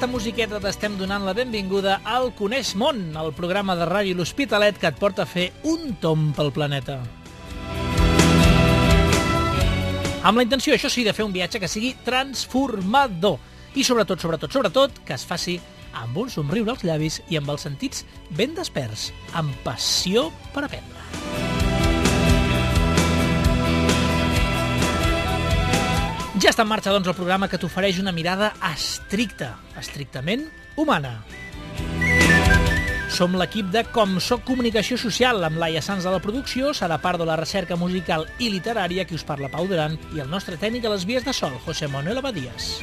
aquesta musiqueta t'estem donant la benvinguda al Coneix Món, el programa de ràdio L'Hospitalet que et porta a fer un tomb pel planeta. Amb la intenció, això sí, de fer un viatge que sigui transformador i sobretot, que es faci amb un somriure als llavis i amb els sentits ben desperts, amb passió per aprendre. Ja està en marxa, doncs, el programa que t'ofereix una mirada estrictament humana. Som l'equip de Com Soc Comunicació Social, amb Laia Sanz de la producció, Sara Pardo la recerca musical i literària, qui us parla Pau Duran, i el nostre tècnic a les vies de sol, José Manuel Abadías.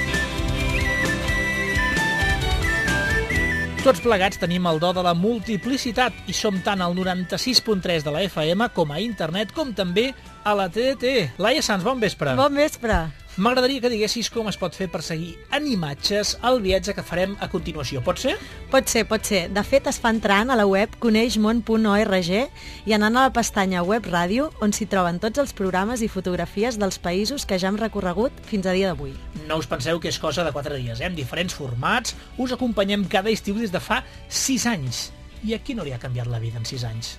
Tots plegats tenim el do de la multiplicitat i som tant al 96.3 de la FM com a internet, com també a la TDT. Laia Sanz, bon vespre. Bon vespre. M'agradaria que diguessis com es pot fer per seguir en imatges el viatge que farem a continuació. Pot ser? Pot ser. De fet, es fa entrant a la web coneixmon.org i anant a la pestanya Web Ràdio, on s'hi troben tots els programes i fotografies dels països que ja hem recorregut fins a dia d'avui. No us penseu que és cosa de 4 dies, en diferents formats. Us acompanyem cada estiu des de fa 6 anys. I a qui no li ha canviat la vida en 6 anys?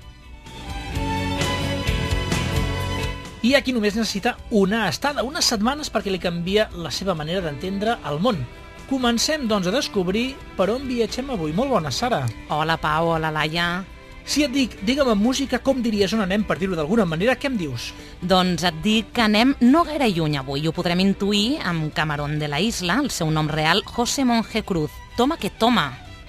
I aquí només necessita una estada, unes setmanes, perquè li canvia la seva manera d'entendre el món. Comencem, doncs, a descobrir per on viatgem avui. Molt bona, Sara. Hola, Pau. Hola, Laia. Si et dic, digue'm en música, com diries on anem, per dir-ho d'alguna manera, què em dius? Doncs et dic que anem no gaire lluny avui. Ho podrem intuir amb Camarón de la Isla, el seu nom real, José Monje Cruz. Toma que toma.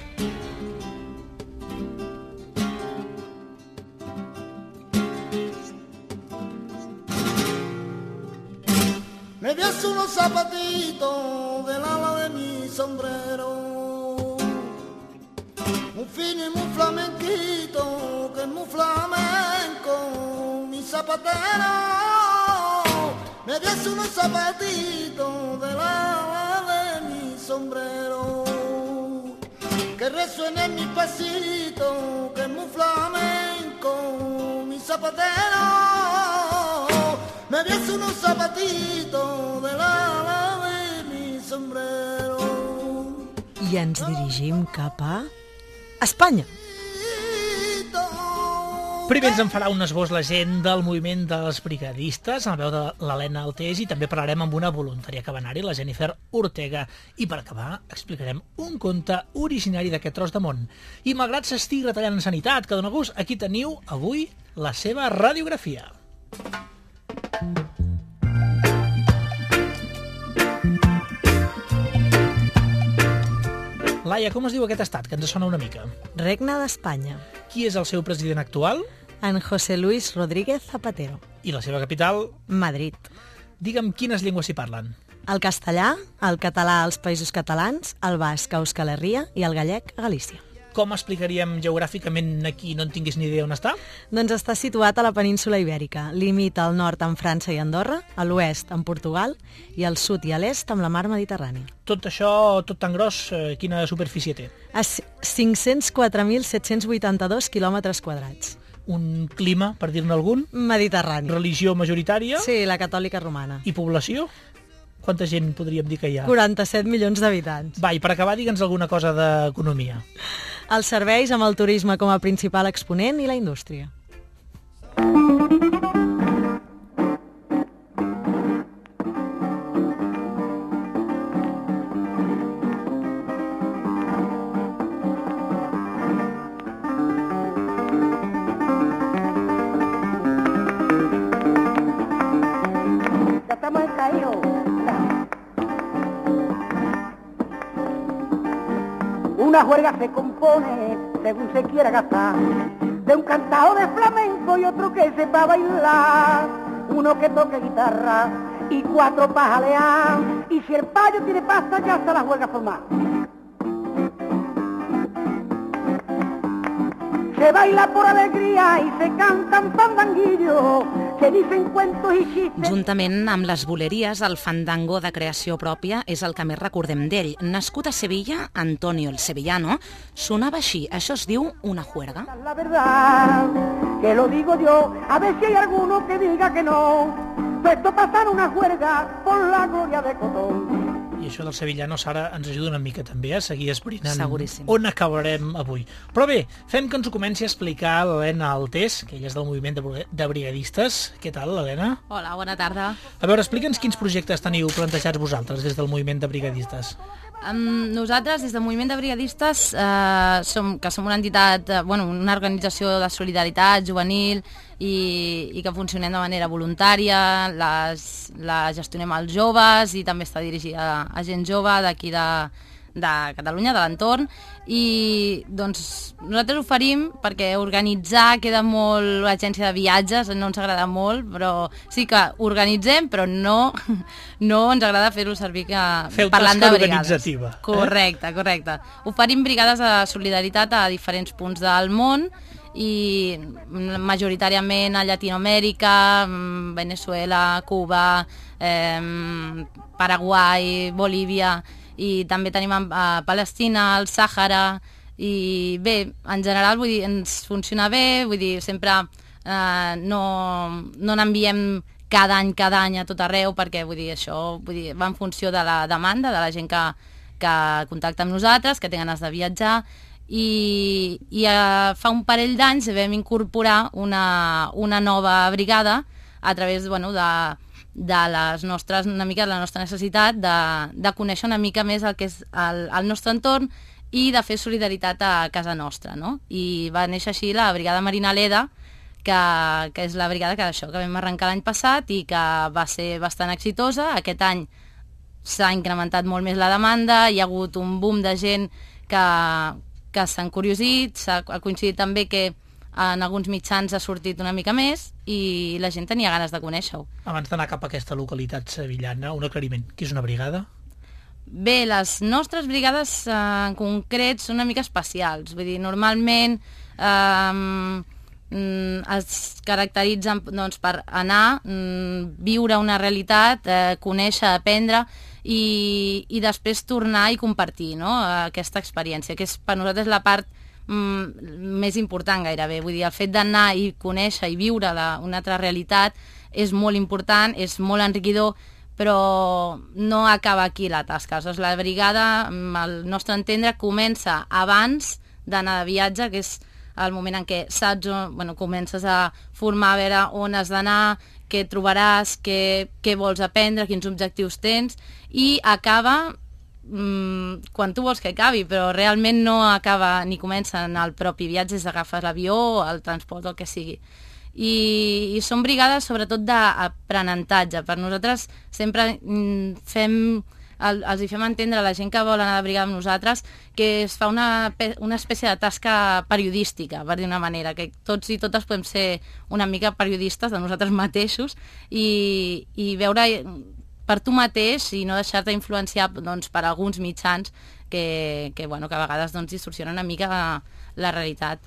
Me ves unos zapatitos del ala de mi sombrero, muy fino y muy flamenquito, que es muy flamenco, mi zapatero. Me ves unos zapatitos del ala de mi sombrero, que resuene mi pasito, que es muy flamenco, mi zapatero. Me ves unos zapatitos del ala de mi sombrero. I ens dirigim cap a Espanya. Primer ens en farà un esbós la gent del moviment dels brigadistes, a la veu de l'Helena Altés, i també parlarem amb una voluntària que va anar-hi, la Jennifer Ortega. I per acabar, explicarem un conte originari d'aquest tros de món. I malgrat s'estigui retallant en sanitat, que dona gust, aquí teniu avui la seva radiografia. Laia, com es diu aquest estat, que ens sona una mica? Regne d'Espanya. Qui és el seu president actual? En José Luis Rodríguez Zapatero. I la seva capital? Madrid. Digue'm quines llengües s'hi parlen. El castellà, el català als Països Catalans, el basc a Euskal Herria i el gallec a Galícia. Com explicaríem geogràficament aquí no en tinguis ni idea on està? Doncs està situat a la península Ibèrica. Limita al nord amb França i Andorra, a l'oest amb Portugal i al sud i a l'est amb la mar Mediterrània. Tot això, tot tan gros, quina superfície té? 504.782 quilòmetres quadrats. Un clima, per dir-ne algun? Mediterrani. Religió majoritària? Sí, la catòlica romana. I població? Quanta gent podríem dir que hi ha? 47 milions d'habitants. Va, i per acabar, digue'ns alguna cosa d'economia. Els serveis amb el turisme com a principal exponent i la indústria. Ya estamos en Cairo. Una juerga se compone según se quiera gastar, de un cantado de flamenco y otro que sepa bailar, uno que toque guitarra y 4 para jalear, y si el payo tiene pasta ya está la juerga formada. Se baila por alegría i se canten fandanguillos, se dicen cuentos i xistes. Juntament amb les boleries, el fandango de creació pròpia és el que més recordem d'ell. Nascut a Sevilla, Antonio el Sevillano, sonava així. Això es diu una juerga. La verdad, que lo digo yo, a ver si hay alguno que diga que no. Esto pasa en una juerga por la gloria de Cotón. I això del Sevillano, Sara, ens ajuda una mica també a seguir esbrinant Seguríssim. on acabarem avui. Però bé, fem que ens ho comenci a explicar l'Helena Altés, que ella és del moviment de brigadistes. Què tal, Helena? Hola, bona tarda. A veure, explica'ns quins projectes teniu plantejats vosaltres des del moviment de brigadistes. Nosaltres, des del moviment de brigadistes, som una entitat, una organització de solidaritat juvenil i que funcionem de manera voluntària, la gestionem als joves i també està dirigida a gent jove d'aquí de Catalunya, de l'entorn, i doncs nosaltres oferim perquè organitzar queda molt l'agència de viatges, no ens agrada molt, però sí que organitzem, però no ens agrada fer-ho servir parlant de brigades. Organitzativa. Correcte. Oferim brigades de solidaritat a diferents punts del món i majoritàriament a Llatinoamèrica, Venezuela, Cuba, Paraguai, Bolívia, i també tenim a Palestina, al Sàhara, i bé, en general vull dir, ens funciona bé, vull dir, sempre no n'enviem cada any a tot arreu, perquè vull dir, això va en funció de la demanda de la gent que contacta amb nosaltres, que té ganes de viatjar, i fa un parell d'anys vam incorporar una nova brigada a través de les nostres, una mica de la nostra necessitat de conèixer una mica més el que és el nostre entorn i de fer solidaritat a casa nostra, no? I va néixer així la Brigada Marina Leda, que és la brigada que vam arrencar l'any passat i que va ser bastant exitosa. Aquest any s'ha incrementat molt més la demanda, hi ha hagut un boom de gent que s'ha encuriosit, ha coincidit també que en alguns mitjans ha sortit una mica més i la gent tenia ganes de conèixer-ho. Abans d'anar cap a aquesta localitat sevillana, un aclariment. Què és una brigada? Bé, les nostres brigades en concret són una mica especials. Vull dir, normalment es caracteritzen per anar, viure una realitat, conèixer, aprendre i després tornar i compartir, no? Aquesta experiència, que és per nosaltres la part més important gairebé. Vull dir, el fet d'anar i conèixer i viure una altra realitat és molt important, és molt enriquidor, però no acaba aquí la tasca. Aleshores, la brigada, al nostre entendre, comença abans d'anar de viatge, que és el moment en què saps, comences a formar, a veure on has d'anar, què trobaràs, què vols aprendre, quins objectius tens, i acaba quan tu vols que acabi, però realment no acaba ni comença en el propi viatge, és agafes l'avió, el transport, el que sigui. I són brigades sobretot d'aprenentatge. Per nosaltres sempre els hi fem entendre a la gent que vol anar de brigada amb nosaltres que es fa una espècie de tasca periodística, per dir una manera, que tots i totes podem ser una mica periodistes de nosaltres mateixos i veure per tu mateix i no deixar-te influenciar per alguns mitjans que a vegades distorsionen una mica la realitat.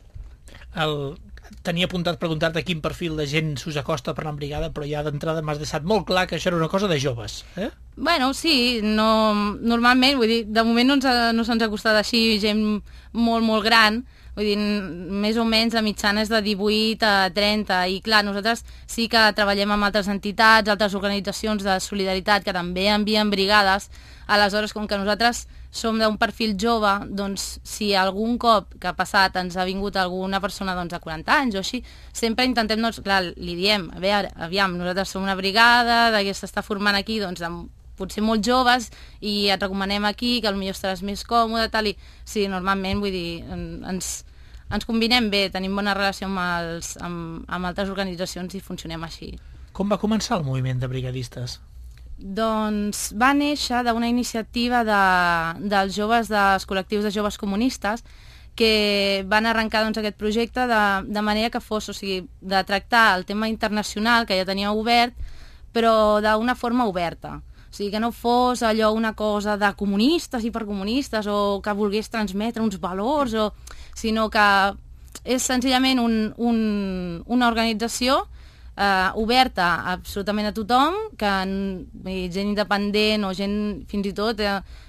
Tenia apuntat preguntar-te quin perfil de gent s'us acosta per anar en brigada, però ja d'entrada m'has deixat molt clar que això era una cosa de joves. Bueno, sí, normalment, vull dir, de moment no se'ns ha costat així gent molt, molt gran, vull dir, més o menys la mitjana és de 18 a 30, i clar, nosaltres sí que treballem amb altres entitats, altres organitzacions de solidaritat que també envien brigades. Aleshores, com que nosaltres som d'un perfil jove, doncs si algun cop que ha passat ens ha vingut alguna persona de 40 anys o així, sempre intentem, clar, li diem, a veure, aviam, nosaltres som una brigada, que s'està formant aquí, potser molt joves, i et recomanem aquí, que potser estaràs més còmode, tal, i sí, normalment, vull dir, ens combinem bé, tenim bona relació amb altres organitzacions i funcionem així. Com va començar el moviment de brigadistes? Doncs va néixer d'una iniciativa dels joves, dels col·lectius de joves comunistes, que van arrencar aquest projecte de manera que fos, o sigui, de tractar el tema internacional, que ja tenia obert, però d'una forma oberta. O sigui, que no fos allò una cosa de comunistes, hipercomunistes, o que volgués transmetre uns valors, sinó que és senzillament una organització oberta absolutament a tothom, que gent independent o gent fins i tot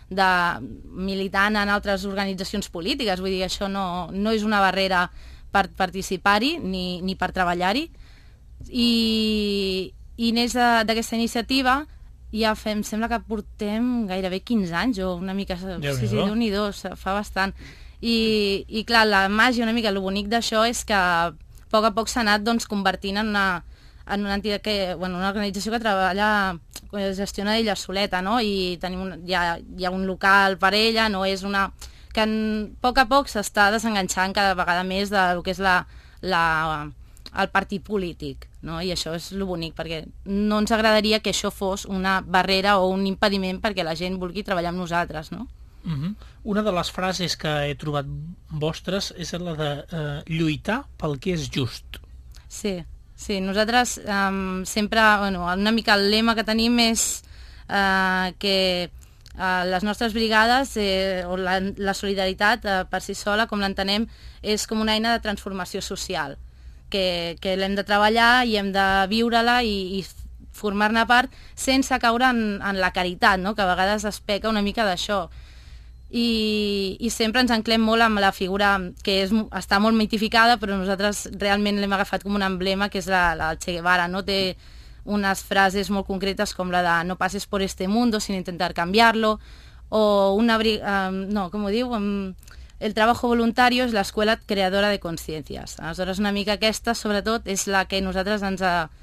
militant en altres organitzacions polítiques. Vull dir, això no és una barrera per participar-hi ni per treballar-hi. I neix d'aquesta iniciativa ja em sembla que portem gairebé 15 anys o una mica... Sí, Déu-n'hi-do, fa bastant. I clar, la màgia, una mica, el bonic d'això és que a poc s'ha anat doncs, convertint en una entitat una organització que treballa, gestiona ella soleta, no? I hi ha un local per ella, no és una... que a poc s'està desenganxant cada vegada més del que és el partit polític, no? I això és el bonic, perquè no ens agradaria que això fos una barrera o un impediment perquè la gent vulgui treballar amb nosaltres, no? Una de les frases que he trobat vostres és la de lluitar pel que és just. Sí, nosaltres sempre, una mica el lema que tenim és que les nostres brigades o la solidaritat per si sola, com l'entenem, és com una eina de transformació social, que l'hem de treballar i hem de viure-la i formar-ne part sense caure en la caritat, no? Que a vegades es peca una mica d'això. I sempre ens anclem molt amb la figura que està molt mitificada, però nosaltres realment l'hem agafat com un emblema, que és la Che Guevara, no? Té unes frases molt concretes com la de no pases por este mundo sin intentar cambiarlo, o com ho diu? El trabajo voluntario es la escuela creadora de conciencias. Aleshores, una mica aquesta, sobretot, és la que nosaltres ens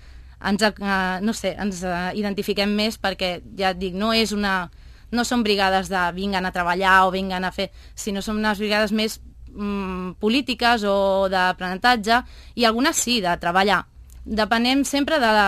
identifiquem més, perquè, ja et dic, no són brigades de vinguen a treballar o vinguen a fer, sinó són unes brigades més polítiques o d'aprenentatge, i algunes sí, de treballar. Depenem sempre de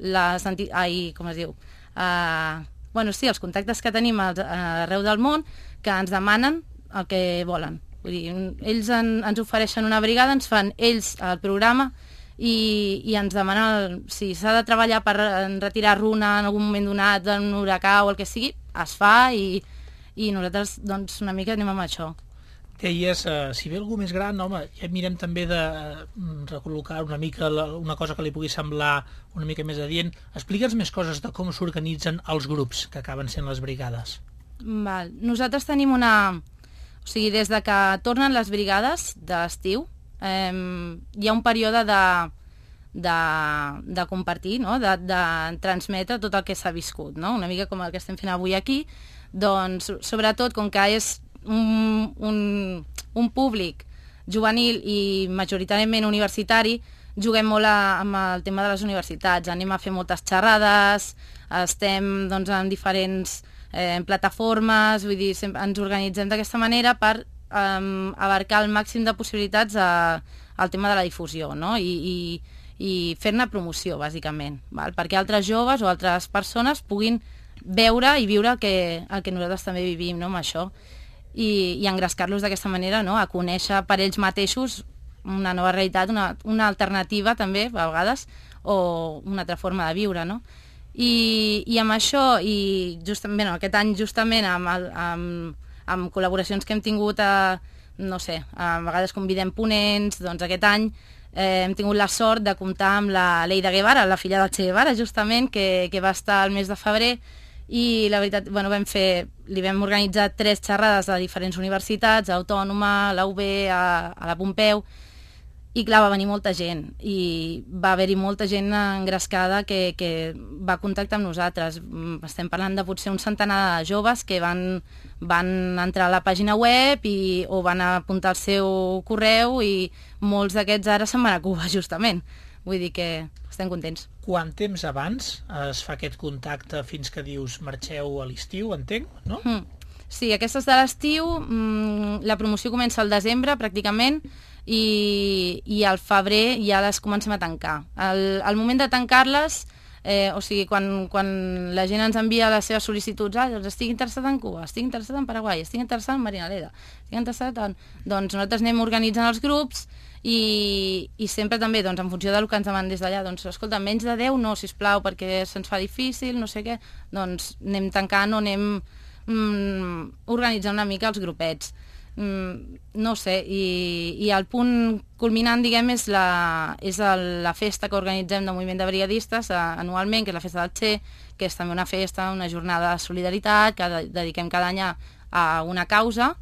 els contactes que tenim arreu del món, que ens demanen el que volen. Vull dir, ells ens ofereixen una brigada, ens fan ells el programa i ens demanen si s'ha de treballar per retirar runa en algun moment donat, d'un huracà o el que sigui, es fa i nosaltres doncs una mica anem amb això. Deies, si ve algú més gran, home, ja mirem també de recol·locar una mica una cosa que li pugui semblar una mica més adient. Explica'ns més coses de com s'organitzen els grups que acaben sent les brigades. Val. Nosaltres tenim o sigui, des de que tornen les brigades de l'estiu, hi ha un període de compartir, no? de transmetre tot el que s'ha viscut, no? Una mica com el que estem fent avui aquí, doncs, sobretot, com que és un públic juvenil i majoritàriament universitari, juguem molt amb el tema de les universitats, anem a fer moltes xerrades, estem doncs, en diferents plataformes, vull dir, ens organitzem d'aquesta manera per abarcar el màxim de possibilitats al tema de la difusió, no? I fer-ne promoció, bàsicament, val? Perquè altres joves o altres persones puguin veure i viure el que nosaltres també vivim, no? Amb això, i engrescar-los d'aquesta manera, no? A conèixer per ells mateixos una nova realitat, una alternativa també, a vegades, o una altra forma de viure, no? I amb això, i justament, aquest any justament amb col·laboracions que hem tingut a vegades convidem ponents, doncs aquest any hem tingut la sort de comptar amb la Leida Guevara, la filla del Che Guevara, justament, que va estar el mes de febrer, i la veritat, li vam organitzar 3 xerrades a diferents universitats, a Autònoma, a la UB, a la Pompeu, i clar, va venir molta gent, i va haver-hi molta gent engrescada que va contactar amb nosaltres. Estem parlant de potser un centenar de joves que van entrar a la pàgina web o van apuntar el seu correu, i molts d'aquests ara se'n van a Cuba, justament. Vull dir que estem contents. Quant temps abans es fa aquest contacte fins que dius marxeu a l'estiu, entenc, no? Sí, aquestes de l'estiu, la promoció comença al desembre, pràcticament, i al febrer ja les comencem a tancar. Al moment de tancar-les, o sigui, quan la gent ens envia les seves sol·licituds, doncs estic interessat en Cuba, estic interessat en Paraguai, estic interessat en Marinaleda, estic interessat en... Doncs nosaltres anem organitzant els grups i sempre també, doncs, en funció del que ens demanen des d'allà, doncs, escolta, menys de 10 no, sisplau, perquè se'ns fa difícil, no sé què, doncs anem tancant o anem organitzant una mica els grupets. No sé, i el punt culminant, diguem, és la festa que organitzem del moviment de brigadistes anualment, que és la festa del Che, que és també una festa, una jornada de solidaritat que dediquem cada any a una causa,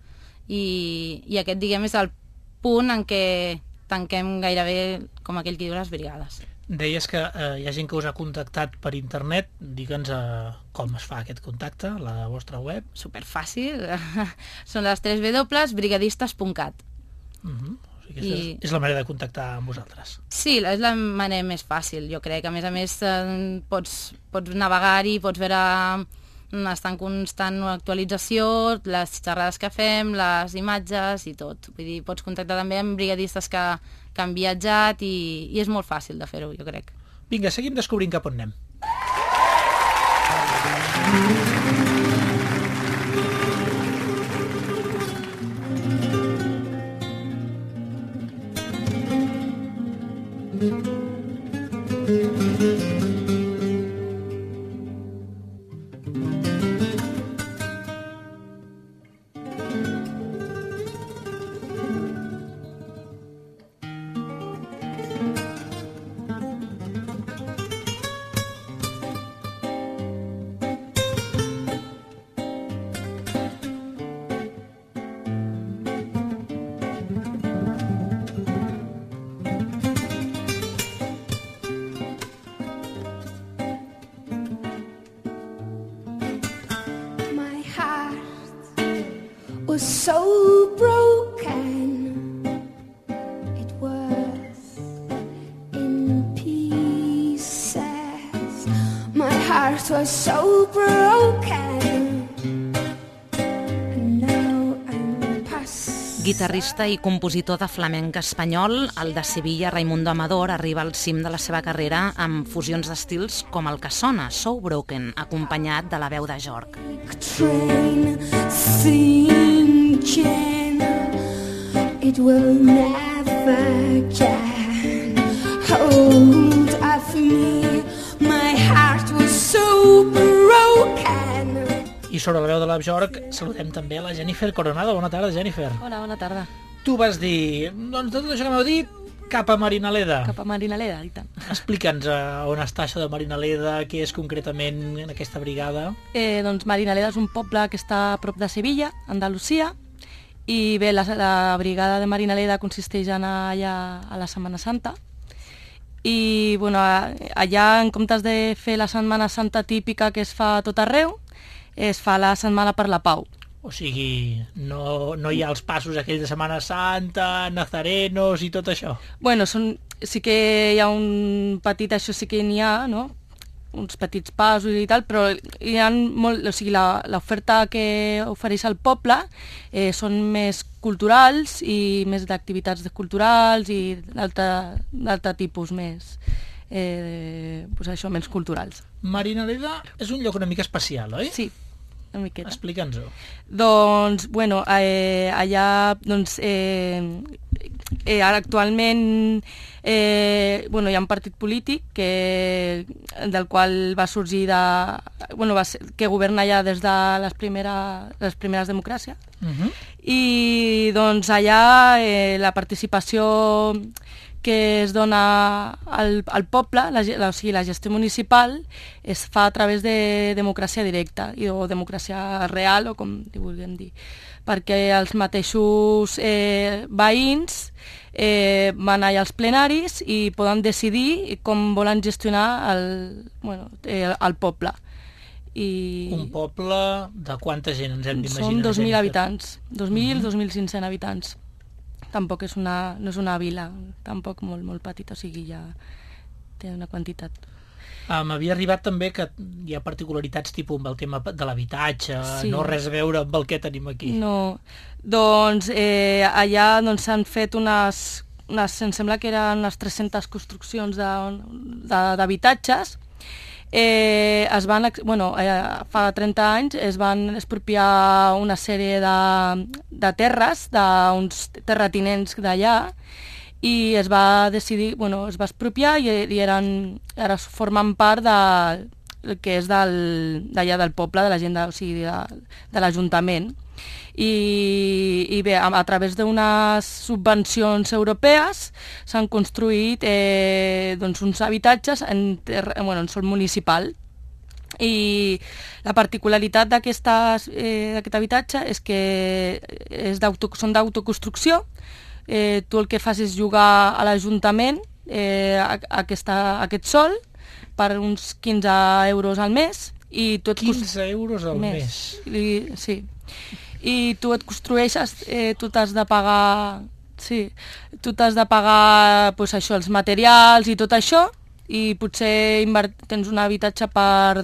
i aquest, diguem, és el punt en què tanquem gairebé, com aquell qui diu, les brigades. Deies que hi ha gent que us ha contactat per internet. Digue'ns com es fa aquest contacte, la vostra web. Superfàcil. Són les 3 www.brigadistes.cat. O sigui, és la manera de contactar amb vosaltres. Sí, és la manera més fàcil, jo crec. A més, pots navegar-hi, pots veure... Està en constant actualització, les xerrades que fem, les imatges i tot. Vull dir, pots contactar també amb brigadistes que han viatjat i és molt fàcil de fer-ho, jo crec. Vinga, seguim descobrint cap on anem. Was so broken, it was in pieces. My heart was so broken, and now I'm past. Guitarrista i compositor de flamenc espanyol, el de Sevilla, Raimundo Amador, arriba al cim de la seva carrera amb fusions d'estils com el que sona, So Broken, acompanyat de la veu de Jorg. Train thinking it will never get hold of me. My heart was so broken. I sobre la veu de la Jorg saludem també a la Jennifer Coronado. Bona tarda, Jennifer. Hola, bona tarda. Tu vas dir, doncs de tot això que m'heu dit, cap a Marinaleda. Cap a Marinaleda, i tant. Explica'ns on està això de Marinaleda, què és concretament en aquesta brigada. Doncs Marinaleda és un poble que està a prop de Sevilla, Andalusia, i bé, la brigada de Marinaleda consisteix en anar allà a la Setmana Santa, i bueno, allà en comptes de fer la Setmana Santa típica que es fa a tot arreu, es fa la Setmana per la Pau. O sigui, no hi ha els passos aquells de Setmana Santa, nazarenos i tot això. Bueno, sí que hi ha un petit, això sí que n'hi ha, no? Uns petits passos i tal, però hi ha molt, o sigui, l'oferta que ofereix el poble són més culturals i més d'activitats culturals i d'altre tipus més, doncs això, menys culturals. Marinaleda és un lloc una mica especial, oi? Sí, una miqueta. Explica'ns-ho. Doncs, bueno, allà, doncs, ara actualment hi ha un partit polític del qual va sorgir que governa allà des de les primeres democràcies. I doncs allà la participació que es dona al poble, o sigui, la gestió municipal, es fa a través de democràcia directa o democràcia real, o com li vulguem dir, perquè els mateixos veïns van allà als plenaris i poden decidir com volen gestionar el poble. Un poble de quanta gent ens hem d'imaginar? Són 2.000 habitants, 2.000, 2.500 habitants. Tampoc no és una vila, tampoc molt petita, o sigui, ja té una quantitat. M'havia arribat també que hi ha particularitats tipus amb el tema de l'habitatge, sí. No res a veure amb el que tenim aquí. No, doncs allà s'han fet em sembla que eren unes 300 construccions d'habitatges. Fa 30 anys es van expropiar una sèrie de terres d'uns terratinents d'allà i es va decidir, es va expropiar i ara formen part del que és d'allà del poble, de la gent, o sigui, de l'Ajuntament. I bé, a través d'unes subvencions europees s'han construït uns habitatges en sòl municipal. I la particularitat d'aquest habitatge és que són d'autoconstrucció. Tu el que fas és jugar a l'Ajuntament aquest sol per uns 15 euros al mes. I tu 15 euros al mes. Sí. I tu et construeixes, tu t'has de pagar... Sí, tu t'has de pagar pues, això, els materials i tot això, i potser tens un habitatge per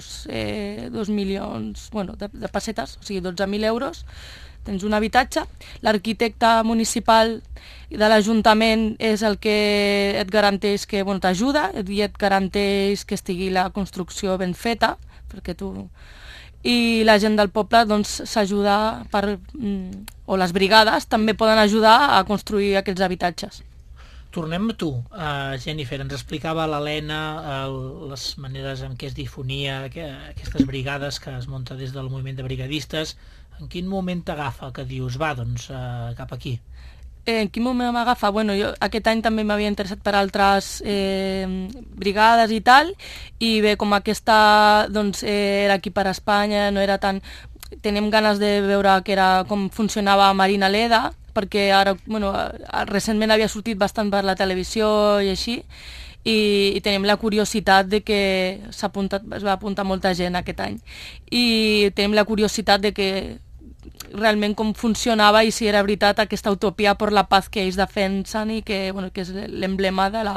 2 milions de pessetes, o sigui 12.000 euros, tens un habitatge. L'arquitecte municipal de l'Ajuntament és el que et garanteix que t'ajuda i et garanteix que estigui la construcció ben feta, perquè tu... I la gent del poble s'ajuda o les brigades també poden ajudar a construir aquests habitatges. Tornem a tu, Jennifer. Ens explicava l'Helena les maneres en què es difonia aquestes brigades que es munta des del moviment de brigadistes. En quin moment t'agafa que dius, va, doncs, cap aquí? En quin moment m'agafa? Bueno, jo aquest any també m'havia interessat per altres brigades i tal, i bé, com aquesta era aquí per Espanya, no era tan... Tenim ganes de veure com funcionava Marina Leda, perquè ara, recentment havia sortit bastant per la televisió i així, i tenim la curiositat de que es va apuntar molta gent aquest any. I tenim la curiositat de que realment com funcionava i si era veritat aquesta utopia per la paz que ells defensen i que és l'emblema de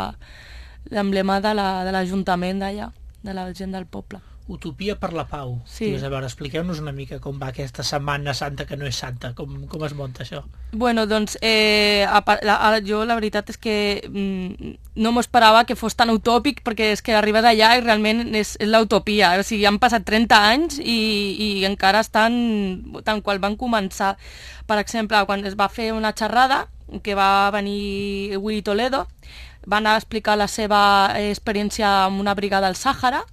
l'Ajuntament d'allà, de la gent del poble. Utopia per la pau. Sí. A veure, expliqueu-nos una mica com va aquesta Setmana Santa que no és santa, com es munta això? Bueno, doncs, jo la veritat és que no m'ho esperava que fos tan utòpic, perquè és que arribes allà i realment és l'utopia. O sigui, han passat 30 anys i encara estan tant qual van començar. Per exemple, quan es va fer una xerrada, que va venir Willy Toledo, van explicar la seva experiència amb una brigada al Sàhara,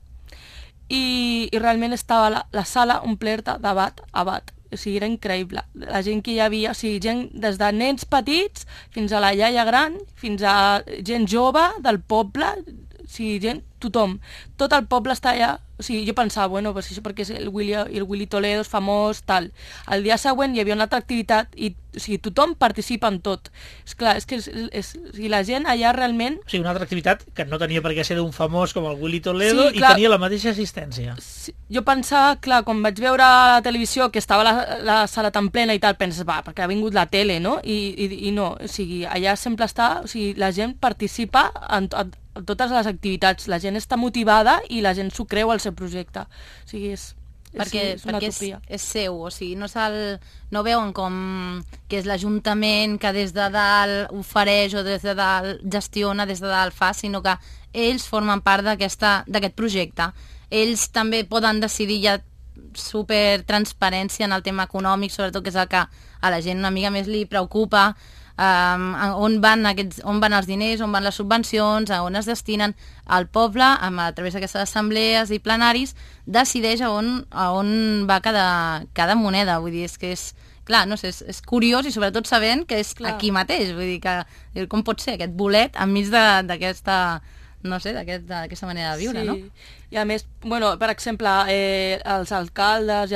i realment estava la sala omplerta de bat a bat. O sigui, era increïble. La gent que hi havia, o sigui, gent des de nens petits fins a la iaia gran, fins a gent jove del poble, o sigui, tothom. Tot el poble està allà. O sigui, jo pensava, pues això perquè el Willy Toledo és famós, tal. El dia següent hi havia una altra activitat i o sigui, tothom participa en tot. És clar, és que o sigui, la gent allà realment... O sigui, una altra activitat que no tenia per què ser d'un famós com el Willy Toledo, sí, clar, i tenia la mateixa assistència. Sí, jo pensava, clar, quan vaig veure a la televisió que estava la sala tan plena i tal, penses, perquè ha vingut la tele, no? I no, o sigui, allà sempre està... O sigui, la gent participa en totes les activitats, la gent està motivada i la gent s'ho creu al seu projecte. O sigui, és una utopia. És seu, o sigui, no veuen com que és l'Ajuntament que des de dalt ofereix o des de dalt gestiona, des de dalt fa, sinó que ells formen part d'aquest projecte. Ells també poden decidir ja supertransparència en el tema econòmic, sobretot que és el que a la gent una mica més li preocupa, on van els diners, on van les subvencions, a on es destinen. El poble, a través d'aquestes assemblees i plenaris, decideix a on va cada moneda. Vull dir, és que és... Clar, no sé, és curiós i sobretot sabent que és aquí mateix. Vull dir, que com pot ser aquest bolet enmig d'aquesta... no sé, d'aquesta manera de viure, sí. No? I a més, per exemple, els alcaldes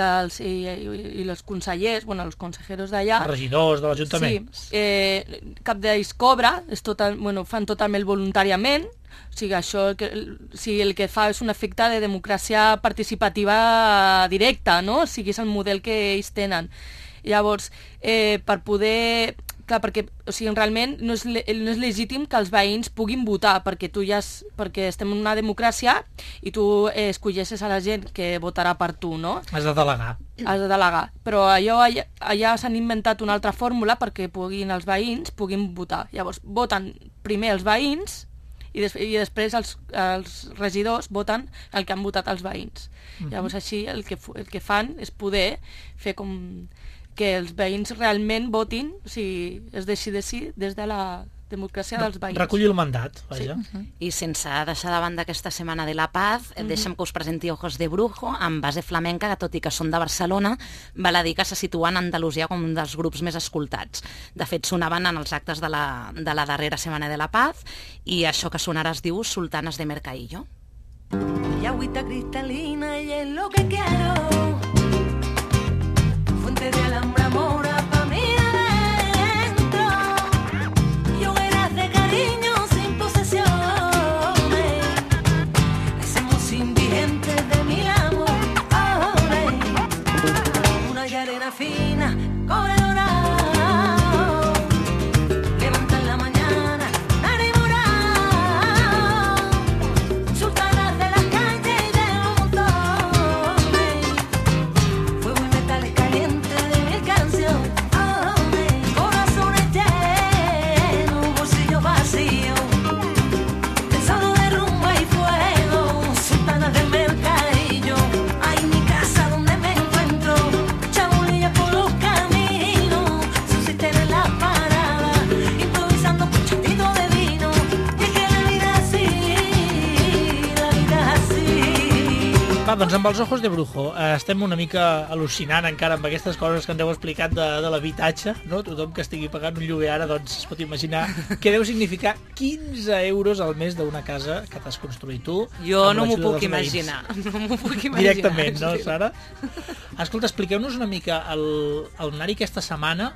i els consellers, els consejeros d'allà... Els regidors de l'Ajuntament. Sí, cap d'ells cobra, fan totalment voluntàriament, o sigui, el que fa és un efecte de democràcia participativa directa, no? O sigui, és el model que ells tenen. Llavors, per poder... Clar, perquè realment no és legítim que els veïns puguin votar, perquè estem en una democràcia i tu escolleixes a la gent que votarà per tu, no? Has de delegar. Has de delegar. Però allà s'han inventat una altra fórmula perquè els veïns puguin votar. Llavors, voten primer els veïns i després els regidors voten el que han votat els veïns. Llavors, així el que fan és poder fer com... que els veïns realment votin, o sigui, es decideixi des de la democràcia dels veïns. Recollir el mandat, vaja. Sí. I sense deixar de banda aquesta Setmana de la Paz, deixa'm que us presenti Ojos de Brujo, amb base flamenca, que tot i que són de Barcelona, val a dir que se situen a Andalusia com un dels grups més escoltats. De fet, sonaven en els actes de la darrera Setmana de la Paz, i això que sonarà es diu Sultanas de Mercadillo. Y agüita cristalina y es lo que quiero. Fuente de alhambra mora pa' mí adentro. Y hogueras de cariño sin posesión. cobre dorado. Levanta en la mañana, enamorado. Sultanas de las calles y de los montones. Fuego y metales calientes de mil canciones. Corazones llenos, bolsillos vacíos. Pensando de rumba y fuego. Sultanas del mercadillo. Ay, mi casa donde me encuentro. Chabulilla por los caminos. Subsisten en la parada. Improvisando con chupito de vino. Y es que la vida es así. La vida es así. Va, doncs amb els ojos de brujo estem una mica al·lucinant encara amb aquestes coses que ens heu explicat de l'habitatge, no? Tothom que estigui pagant un lloguer ara doncs es pot imaginar què deu significar 15 euros al mes d'una casa que t'has construït tu. Jo amb no m'ho l'ajuda puc dels veïns. imaginar. No m'ho puc imaginar. Directament, no, Sí. Sara? Escolta, expliqueu-nos una mica el anar-hi aquesta setmana.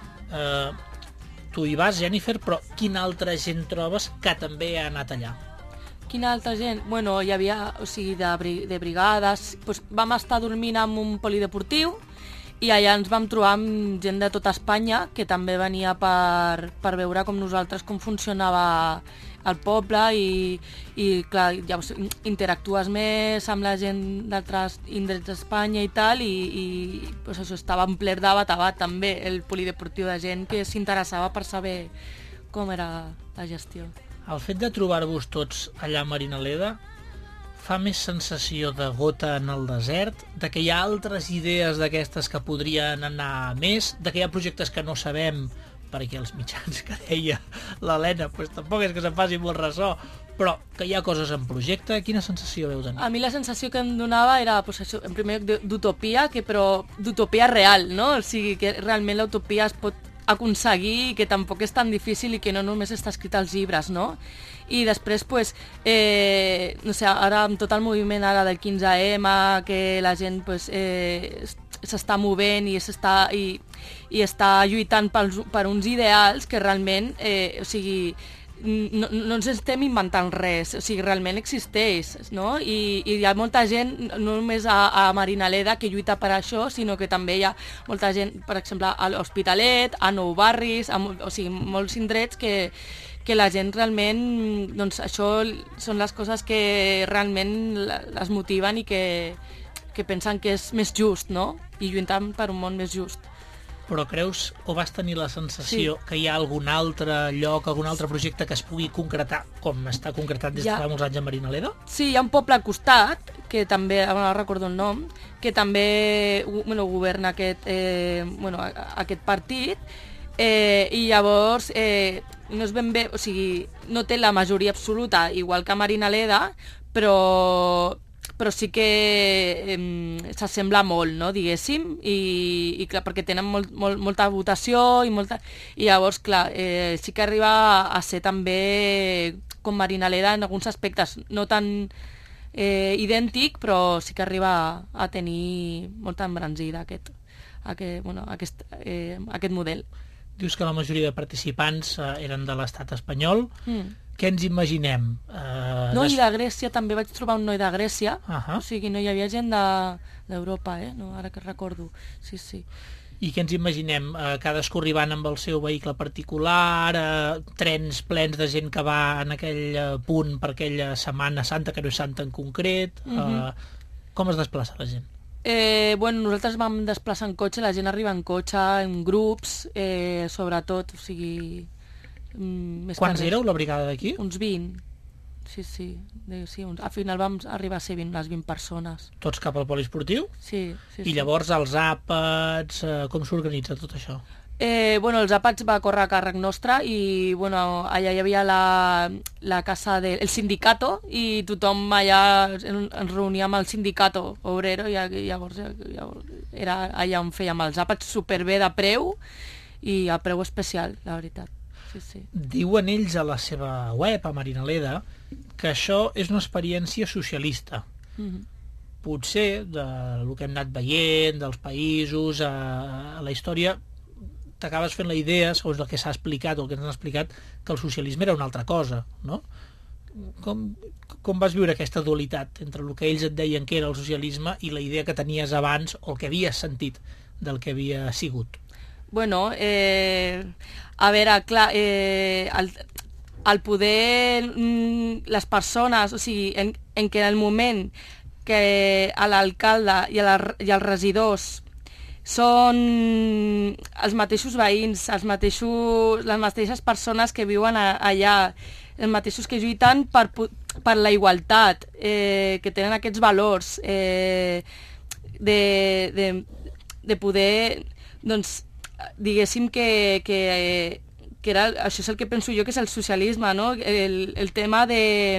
Tu hi vas, Jennifer, però quina altra gent trobes que també ha anat allà? Quina altra gent? Bueno, hi havia, o sigui, de brigades. Doncs vam estar dormint en un polideportiu i allà ens vam trobar amb gent de tota Espanya que també venia per veure com nosaltres, com funcionava el poble i clar, llavors interactues més amb la gent d'altres indrets d'Espanya i tal i pues això, estava en ple de bat també el polideportiu de gent que s'interessava per saber com era la gestió. El fet de trobar-vos tots allà a Marinaleda fa més sensació de gota en el desert, de que hi ha altres idees d'aquestes que podrien anar més, de que hi ha projectes que no sabem, perquè els mitjans que deia l'Helena pues, tampoc és que se'n faci molt ressò, però que hi ha coses en projecte. Quina sensació veu tenir? A mi la sensació que em donava era pues, això, en primer lloc d'utopia, però d'utopia real, no? O sigui, que realment l'utopia es pot aconseguir i que tampoc és tan difícil i que no només està escrit als llibres, no? I després, pues, no sé, ara amb tot el moviment ara del 15M, que la gent pues, s'està movent i està lluitant per uns ideals que realment, o sigui, no ens estem inventant res, o sigui, realment existeix, no? I hi ha molta gent, no només a Marinaleda, que lluita per això, sinó que també hi ha molta gent, per exemple, a l'Hospitalet, a Nou Barris, o sigui, molts indrets que la gent realment, doncs això són les coses que realment les motiven i que pensen que és més just, no? I lluitant per un món més just. Però creus o vas tenir la sensació que hi ha algun altre lloc, algun altre projecte que es pugui concretar, com està concretat des de fa molts anys a Marinaleda? Sí, hi ha un poble al costat, que també, no recordo el nom, que també governa aquest partit, i llavors no és ben bé, o sigui, no té la majoria absoluta, igual que a Marinaleda, però sí que s'assembla molt, no, diguéssim, i clar, perquè tenen molta votació i llavors, clar, sí que arriba a ser també com Marinaleda en alguns aspectes, no tan idèntic, però sí que arriba a tenir molta embranzida aquest model. Dius que la majoria de participants eren de l'estat espanyol. Què ens imaginem? Noi de Grècia, també vaig trobar un noi de Grècia, o sigui, no hi havia gent d'Europa, no, ara que recordo. Sí, sí. I què ens imaginem? Cadascú arribant amb el seu vehicle particular, trens plens de gent que va en aquell punt per aquella Setmana Santa, que no és santa en concret. Com es desplaça la gent? Nosaltres vam desplaçar en cotxe, la gent arriba en cotxe, en grups, sobretot, o sigui... Quants éreu, la brigada d'aquí? Uns 20, sí. Al final vam arribar a ser les 20 persones. Tots cap al poliesportiu? Sí. I llavors els àpats, com s'organitza tot això? Els àpats va córrer a càrrec nostre i allà hi havia la casa del sindicato i tothom allà ens reuníem al sindicato obrero i llavors era allà on fèiem els àpats superbé de preu i a preu especial, la veritat. Sí. Diuen ells a la seva web, a Marinaleda, que això és una experiència socialista. Potser, del que hem anat veient, dels països, a la història, t'acabes fent la idea, segons el que s'ha explicat o el que ens han explicat, que el socialisme era una altra cosa, no? Com vas viure aquesta dualitat entre el que ells et deien que era el socialisme i la idea que tenies abans o el que havies sentit del que havia sigut? bueno, a veure, clar, el poder, les persones, o sigui, en que en el moment que l'alcalde i els regidors són els mateixos veïns, les mateixes persones que viuen allà, els mateixos que lluiten per la igualtat, que tenen aquests valors de poder, doncs, diguéssim que era, això és el que penso jo que és el socialisme, no? El tema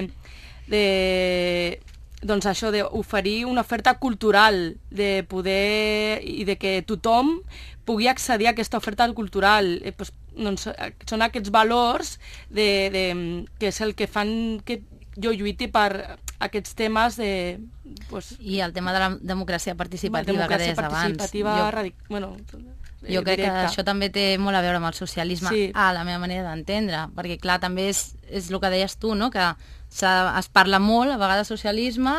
doncs això, d'oferir una oferta cultural, de poder i de que tothom pugui accedir a aquesta oferta cultural. Doncs, són aquests valors que és el que fan que jo lluiti per aquests temes de... I el tema de la democràcia participativa que deies abans. Jo crec que això també té molt a veure amb el socialisme, a la meva manera d'entendre, perquè clar, també és el que deies tu, no? Que es parla molt, a vegades socialisme,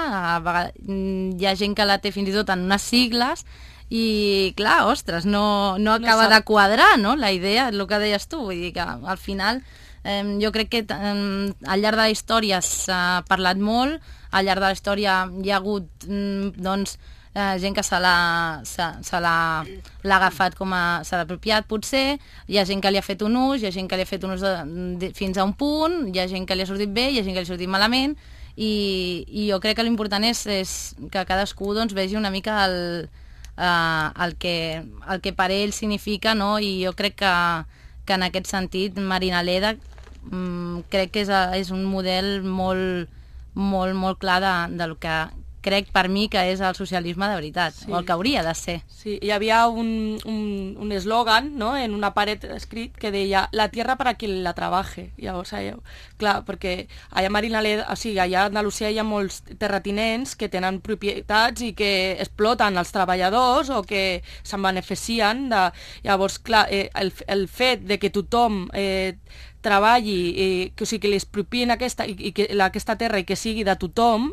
hi ha gent que la té fins i tot en unes sigles, i clar, ostres, no acaba de quadrar, no? La idea, el que deies tu, vull dir que al final jo crec que al llarg de la història s'ha parlat molt, al llarg de la història hi ha hagut doncs gent que se l'ha agafat com a... s'ha apropiat potser, hi ha gent que li ha fet un ús, hi ha gent que li ha fet un ús fins a un punt, hi ha gent que li ha sortit bé, hi ha gent que li ha sortit malament, i jo crec que l'important és que cadascú doncs, vegi una mica el que per ell significa, no? I jo crec que en aquest sentit Marina Leda crec que és un model molt clar del que crec per mi que és el socialisme de veritat, o el que hauria de ser. Sí, hi havia un eslògan, no?, en una paret escrit que deia la tierra para quien la trabaje. Llavors, clar, perquè allà a Marina Leda, o sigui, allà a Andalusia hi ha molts terratinents que tenen propietats i que exploten els treballadors o que se'n beneficien. Llavors, clar, el fet de que tothom treballi, o sigui, que li expropien aquesta terra i que sigui de tothom,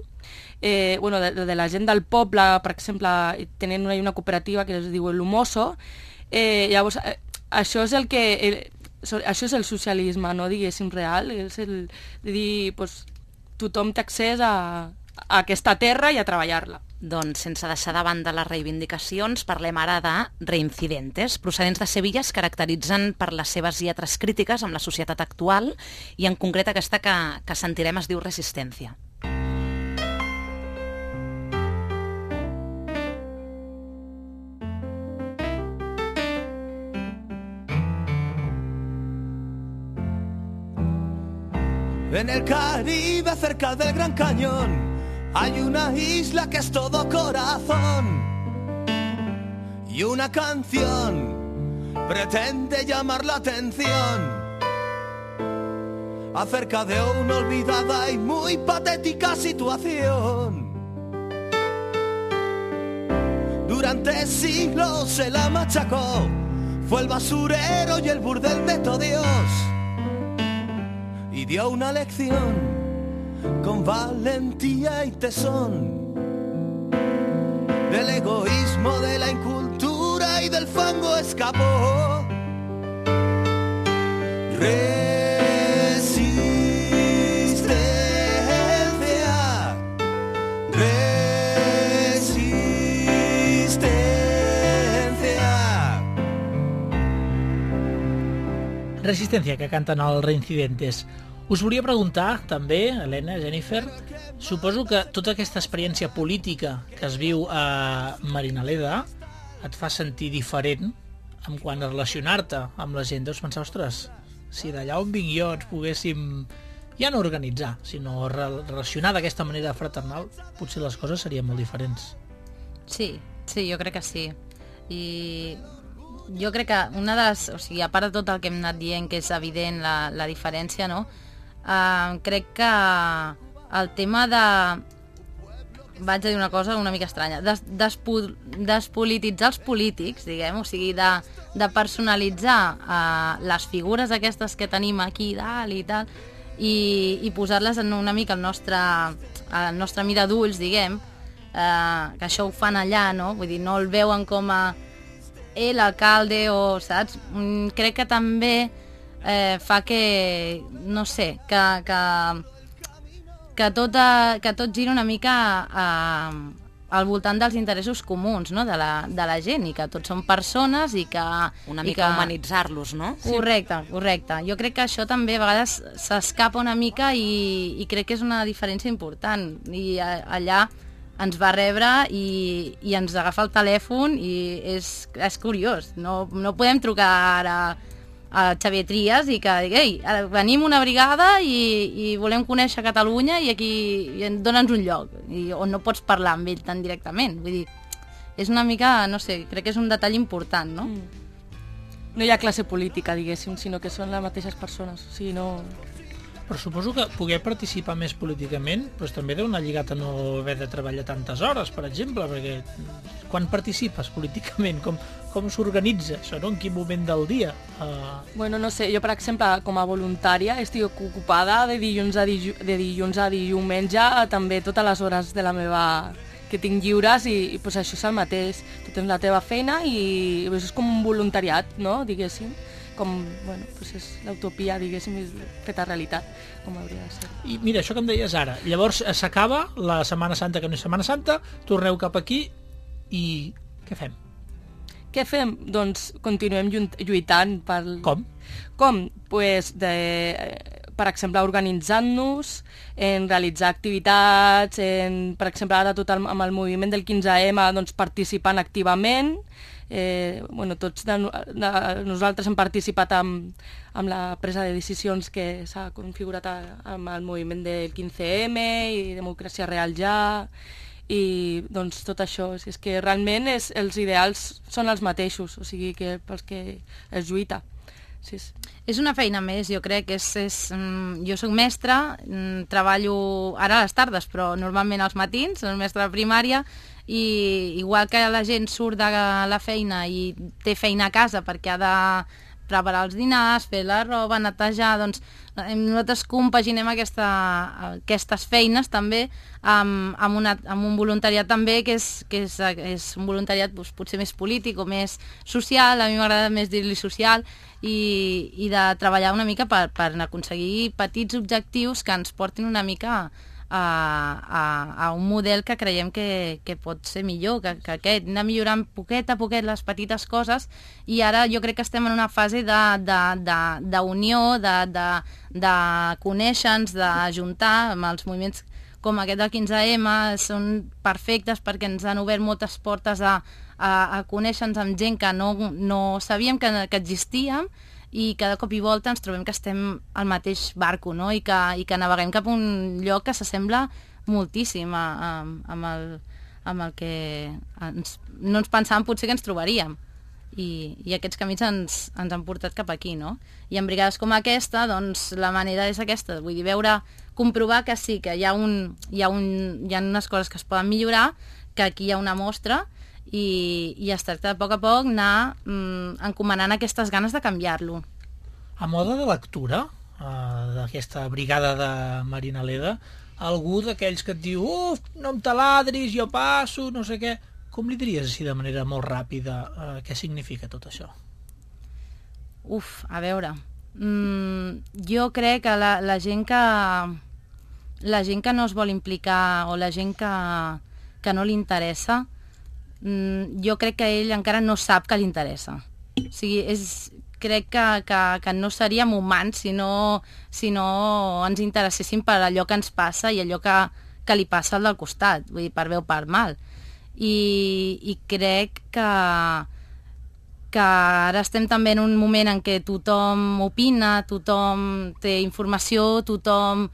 de la gent del poble, per exemple, tenen una cooperativa que es diu l'Humoso, llavors això és això és el socialisme, no, diguéssim, real, és el de dir, tothom té accés a aquesta terra i a treballar-la. Doncs sense deixar de banda les reivindicacions, parlem ara de Reincidentes, procedents de Sevilla, es caracteritzen per les seves lletres crítiques amb la societat actual, i en concret aquesta que sentirem es diu Resistencia. En el Caribe, cerca del Gran Cañón, hay una isla que es todo corazón. Y una canción pretende llamar la atención acerca de una olvidada y muy patética situación. Durante siglos se la machacó, fue el basurero y el burdel de todo Dios. Y dio una lección con valentía y tesón del egoísmo, de la incultura y del fango escapó. Resistencia, resistencia. Resistencia, que canten els Reincidentes. Us volia preguntar, també, Helena, Jennifer, suposo que tota aquesta experiència política que es viu a Marina Leda et fa sentir diferent en quant a relacionar-te amb la gent. Deus pensar, ostres, si d'allà on vinc jo ens poguéssim ja no organitzar, sinó relacionar d'aquesta manera fraternal, potser les coses serien molt diferents. Sí, jo crec que sí. I jo crec que una de les... O sigui, a part de tot el que hem anat dient, que és evident la diferència, no?, crec que el tema de... Vaig a dir una cosa una mica estranya. Despolititzar els polítics, diguem, o sigui, de personalitzar les figures aquestes que tenim aquí dalt i tal, i posar-les en una mica al nostre mira d'ulls, diguem, que això ho fan allà, no? Vull dir, no el veuen com a l'alcalde o, saps? Crec que també fa que, no sé, que tot gira una mica al voltant dels interessos comuns, no?, de la gent, i que tots són persones i que... Una mica humanitzar-los, no? Correcte. Jo crec que això també a vegades s'escapa una mica i crec que és una diferència important. I allà ens va rebre i ens agafa el telèfon i és curiós. No podem trucar ara a Xavier Trias i que digui, ei, venim una brigada i volem conèixer Catalunya i aquí dona'ns un lloc, on no pots parlar amb ell tan directament. Vull dir, és una mica, no sé, crec que és un detall important, no? No hi ha classe política, diguéssim, sinó que són les mateixes persones. O sigui, no... Però suposo que poder participar més políticament doncs també deu anar lligat a no haver de treballar tantes hores, per exemple, perquè quan participes políticament, com s'organitza això, no? En quin moment del dia? Bueno, no sé, jo per exemple com a voluntària estic ocupada de dilluns a diumenge, també totes les hores de la meva que tinc lliures i pues això és el mateix. Tu tens la teva feina i pues, és com un voluntariat, no? Diguéssim. Com, bueno, pues és l'utopia, diguéssim, feta realitat, com hauria de ser. I mira, això que em deies ara, llavors s'acaba la Setmana Santa, que no és Setmana Santa, torneu cap aquí i què fem? Què fem? Doncs continuem lluitant per... Com? Com? Pues per exemple, organitzant-nos, en realitzar activitats, per exemple, ara tot amb el moviment del 15M, doncs participant activament. Bueno, tots nosaltres hem participat amb la presa de decisions que s'ha configurat amb el moviment del 15M i Democràcia Real Ja, i doncs tot això, és que realment els ideals són els mateixos, o sigui que pels que es lluita. Sí. És una feina més, jo crec. Jo soc mestra, treballo ara a les tardes, però normalment als matins, soc mestra de primària, i igual que la gent surt de la feina i té feina a casa perquè ha de preparar els dinars, fer la roba, netejar, doncs nosaltres compaginem aquestes feines també amb un voluntariat també que és un voluntariat potser més polític o més social. A mi m'agrada més dir-li social, i de treballar una mica per aconseguir petits objectius que ens portin una mica a un model que creiem que pot ser millor que aquest, anar millorant poquet a poquet les petites coses, i ara jo crec que estem en una fase d'unió, de conèixer-nos, d'ajuntar amb els moviments com aquest del 15M. Són perfectes perquè ens han obert moltes portes a conèixer-nos amb gent que no sabíem que existíem, i cada cop i volta ens trobem que estem al mateix barco, no? I que naveguem cap a un lloc que s'assembla moltíssim amb el que no ens pensàvem potser que ens trobaríem, i aquests camins ens han portat cap aquí, no? I en brigades com aquesta, doncs la manera és aquesta, vull dir, comprovar que sí, que hi ha unes coses que es poden millorar, que aquí hi ha una mostra, i es tracta de a poc anar encomanant aquestes ganes de canviar-lo. A moda de lectura d'aquesta brigada de Marina Leda, algú d'aquells que et diu no em taladris, jo passo, no sé què, com li diries així de manera molt ràpida què significa tot això? A veure, jo crec que la gent que no es vol implicar, o la gent que no li interessa, jo crec que ell encara no sap que li interessa. O sigui, crec que no seríem humans si no ens interesséssim per allò que ens passa i allò que li passa al del costat, vull dir, per bé o per mal. I crec que ara estem també en un moment en què tothom opina, tothom té informació, tothom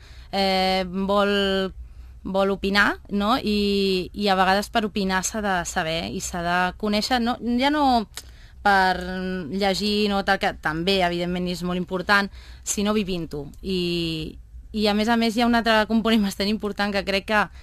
vol opinar, no? I a vegades per opinar s'ha de saber i s'ha de conèixer, ja no per llegir, no, tal, que també evidentment és molt important, sinó vivint-ho. I a més hi ha un altre component bastant important que crec que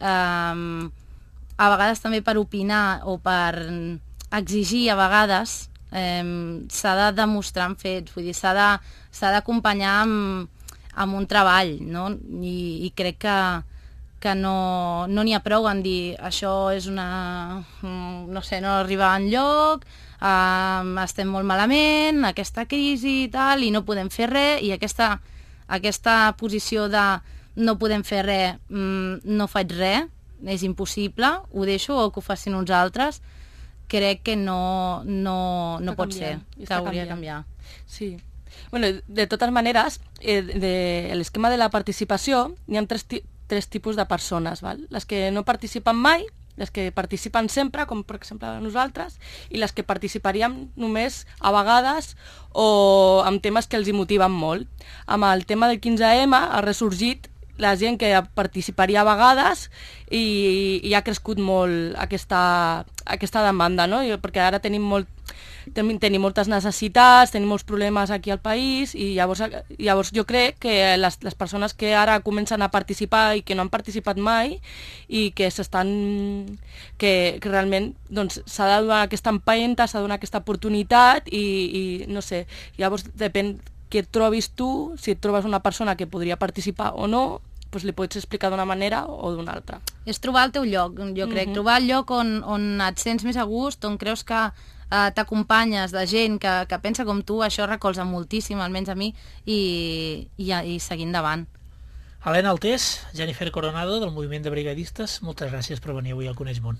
a vegades també per opinar o per exigir a vegades s'ha de demostrar amb fets, vull dir, s'ha d'acompanyar amb un treball, no? I crec que no n'hi ha prou en dir això és no sé, no arriba enlloc, estem molt malament, aquesta crisi i tal, i no podem fer res, i aquesta posició de no podem fer res, no faig res, és impossible, ho deixo o que ho facin uns altres, crec que no pot ser, que hauria de canviar. Sí. Bueno, de totes maneres, de l'esquema de la participació hi ha tres tipus de persones, val? Les que no participen mai, les que participen sempre, com per exemple nosaltres, i les que participaríem només a vegades o amb temes que els hi motiven molt. Amb el tema del 15M ha ressorgit la gent que participaria a vegades i ha crescut molt aquesta demanda, no? Perquè ara tenim moltes necessitats, tenim molts problemes aquí al país i llavors jo crec que les persones que ara comencen a participar i que no han participat mai i que que realment doncs, s'ha de donar aquesta empenta, s'ha de donar aquesta oportunitat i no sé, llavors depèn que et trobis tu, si et trobes una persona que podria participar o no, doncs li pots explicar d'una manera o d'una altra. És trobar el teu lloc, jo crec, trobar el lloc on et sents més a gust, on creus que t'acompanyes de gent que pensa com tu, això recolza moltíssim, almenys a mi, i seguir endavant. Helena Altés, Jennifer Coronado, del Moviment de Brigadistes, moltes gràcies per venir avui al Coneix Món.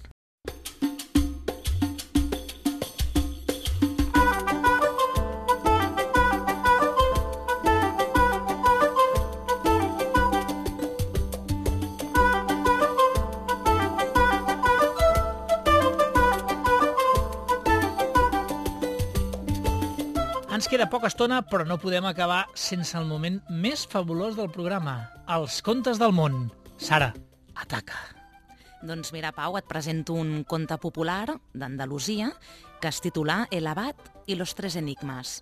Ens queda poca estona, però no podem acabar sense el moment més fabulós del programa, els contes del món. Sara, ataca. Doncs mira, Pau, et presento un conte popular d'Andalusia que es titula El abat y los tres enigmas.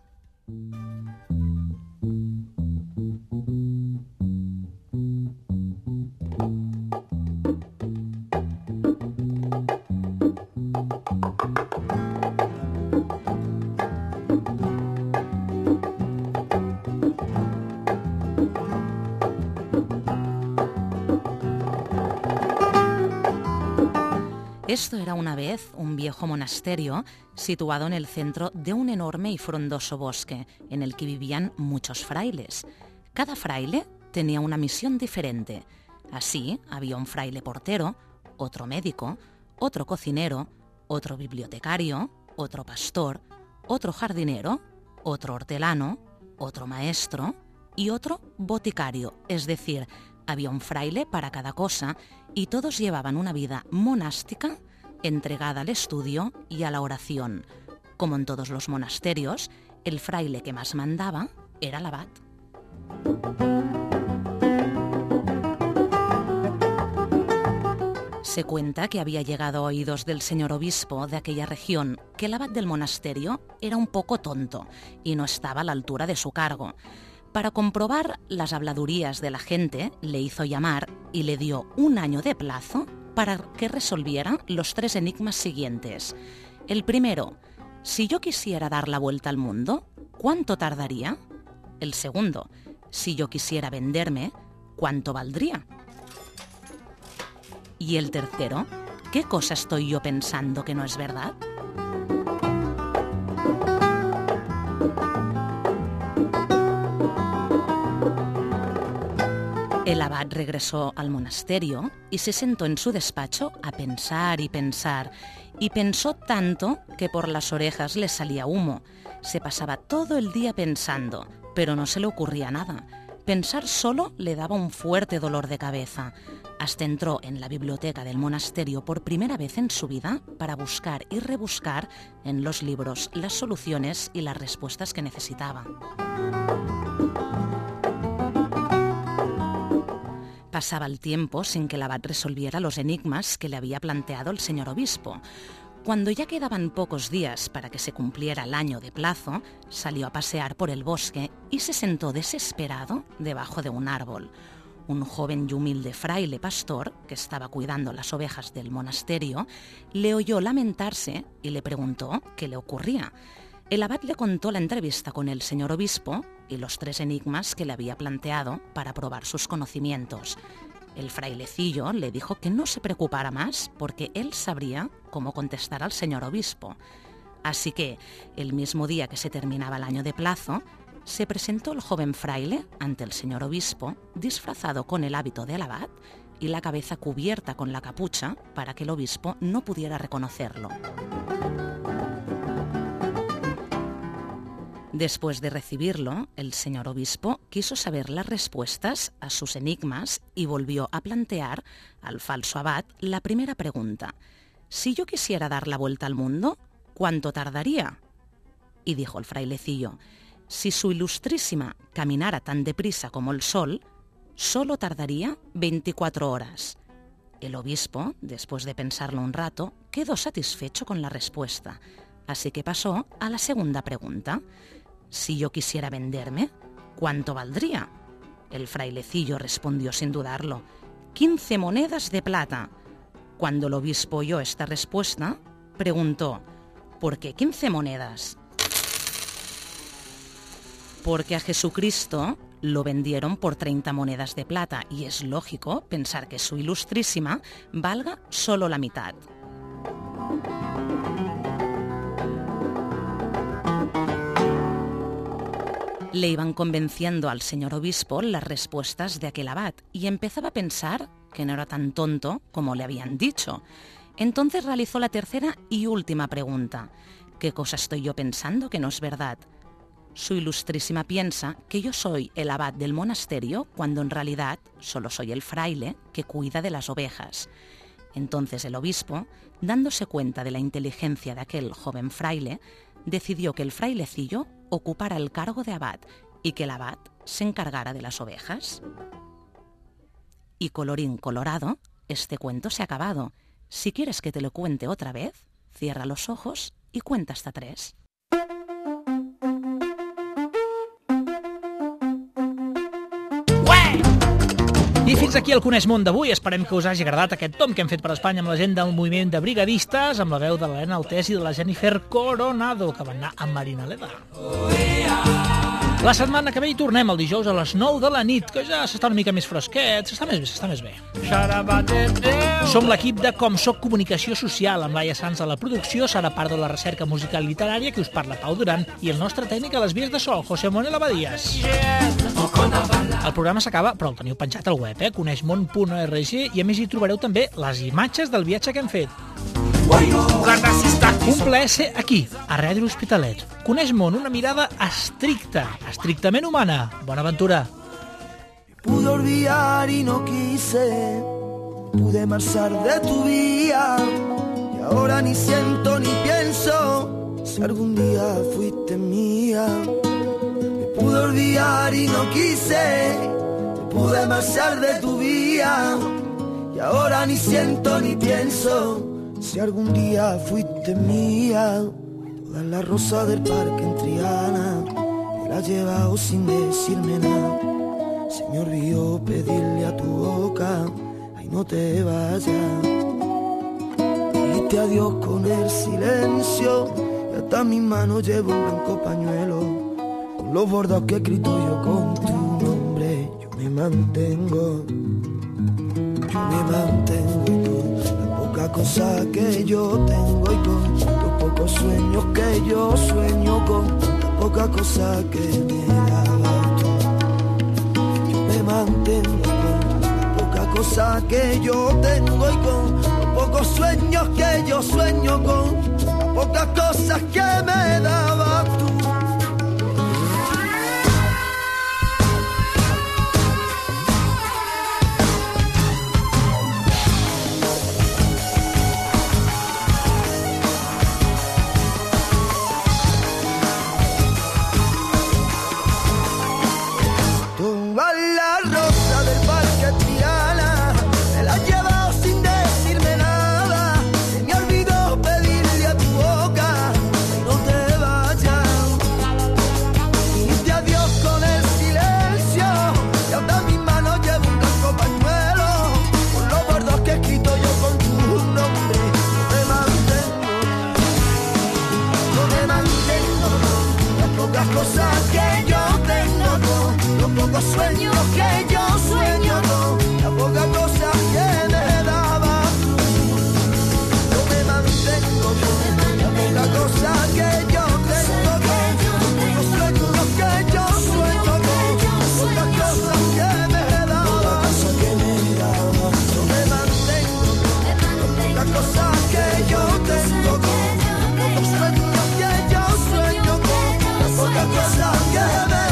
Esto era una vez un viejo monasterio situado en el centro de un enorme y frondoso bosque en el que vivían muchos frailes. Cada fraile tenía una misión diferente. Así había un fraile portero, otro médico, otro cocinero, otro bibliotecario, otro pastor, otro jardinero, otro hortelano, otro maestro y otro boticario, es decir, había un fraile para cada cosa y todos llevaban una vida monástica entregada al estudio y a la oración. Como en todos los monasterios, el fraile que más mandaba era el abad. Se cuenta que había llegado a oídos del señor obispo de aquella región que el abad del monasterio era un poco tonto y no estaba a la altura de su cargo. Para comprobar las habladurías de la gente, le hizo llamar y le dio 1 año de plazo para que resolviera los 3 enigmas siguientes. El primero, si yo quisiera dar la vuelta al mundo, ¿cuánto tardaría? El segundo, si yo quisiera venderme, ¿cuánto valdría? Y el tercero, ¿qué cosa estoy yo pensando que no es verdad? El abad regresó al monasterio y se sentó en su despacho a pensar y pensar, y pensó tanto que por las orejas le salía humo. Se pasaba todo el día pensando, pero no se le ocurría nada. Pensar solo le daba un fuerte dolor de cabeza. Hasta entró en la biblioteca del monasterio por primera vez en su vida para buscar y rebuscar en los libros las soluciones y las respuestas que necesitaba. Pasaba el tiempo sin que el abad resolviera los enigmas que le había planteado el señor obispo. Cuando ya quedaban pocos días para que se cumpliera el año de plazo, salió a pasear por el bosque y se sentó desesperado debajo de un árbol. Un joven y humilde fraile pastor, que estaba cuidando las ovejas del monasterio, le oyó lamentarse y le preguntó qué le ocurría. El abad le contó la entrevista con el señor obispo y los 3 enigmas que le había planteado para probar sus conocimientos. El frailecillo le dijo que no se preocupara más porque él sabría cómo contestar al señor obispo. Así que, el mismo día que se terminaba el año de plazo, se presentó el joven fraile ante el señor obispo, disfrazado con el hábito del abad y la cabeza cubierta con la capucha para que el obispo no pudiera reconocerlo. Después de recibirlo, el señor obispo quiso saber las respuestas a sus enigmas y volvió a plantear al falso abad la primera pregunta. Si yo quisiera dar la vuelta al mundo, ¿cuánto tardaría? Y dijo el frailecillo, si su ilustrísima caminara tan deprisa como el sol, solo tardaría 24 horas. El obispo, después de pensarlo un rato, quedó satisfecho con la respuesta, así que pasó a la segunda pregunta. Si yo quisiera venderme, ¿cuánto valdría? El frailecillo respondió sin dudarlo, 15 monedas de plata. Cuando el obispo oyó esta respuesta, preguntó, ¿por qué 15 monedas? Porque a Jesucristo lo vendieron por 30 monedas de plata y es lógico pensar que su ilustrísima valga solo la mitad. Le iban convenciendo al señor obispo las respuestas de aquel abad y empezaba a pensar que no era tan tonto como le habían dicho. Entonces realizó la tercera y última pregunta. ¿Qué cosa estoy yo pensando que no es verdad? Su ilustrísima piensa que yo soy el abad del monasterio cuando en realidad solo soy el fraile que cuida de las ovejas. Entonces el obispo, dándose cuenta de la inteligencia de aquel joven fraile, decidió que el frailecillo ocupara el cargo de abad y que el abad se encargara de las ovejas. Y colorín colorado, este cuento se ha acabado. Si quieres que te lo cuente otra vez, cierra los ojos y cuenta hasta 3. I fins aquí el Coneix Món d'avui. Esperem que us hagi agradat aquest tom que hem fet per Espanya amb la gent del moviment de brigadistes, amb la veu de l'Helena Altés i de la Jennifer Coronado, que van anar amb Marina Leda. La setmana que ve hi tornem el dijous a les 9 de la nit, que ja s'està una mica més fresquet, s'està més bé. Som l'equip de Com Soc Comunicació Social, amb Laia Sanz a la producció, Sara Pardo a la recerca musical literària, que us parla Pau Duran, i el nostre tècnic a les vies de so, José Manuel Abadías. El programa s'acaba, però el teniu penjat al web, coneixmon.org, i a més hi trobareu també les imatges del viatge que hem fet. Un plaer ser aquí, a Ràdio L'Hospitalet. Coneix Món, una mirada estricta, estrictament humana. Bona aventura. Pude olvidar y no quise, pude marchar de tu vida, y ahora ni siento ni pienso si algún día fuiste mía. Me pude olvidar y no quise, pude marchar de tu vida, y ahora ni siento ni pienso si algún día fuiste mía. Todas las rosas del parque en Triana me las he llevado sin decirme nada. Se me olvidó pedirle a tu boca, ay, no te vayas. Dijiste adiós con el silencio, y hasta mis manos llevo un blanco pañuelo con los bordados que he escrito yo con tu nombre. Yo me mantengo, y con la poca cosa que yo tengo y con los pocos sueños que yo sueño, con la poca cosa que me dabas tú. Yo me mantengo con la poca cosa que yo tengo y con los pocos sueños que yo sueño, con las pocas cosas que me dabas tú. Los sueños que yo sueño, con la poca cosa que me daba tú. Yo me mantengo con la poca cosa que yo tengo, los sueños que yo sueño, otras cosas que me he dado, yo me mantengo, las cosas que yo tengo, los sueños que yo sueño, otras cosas que me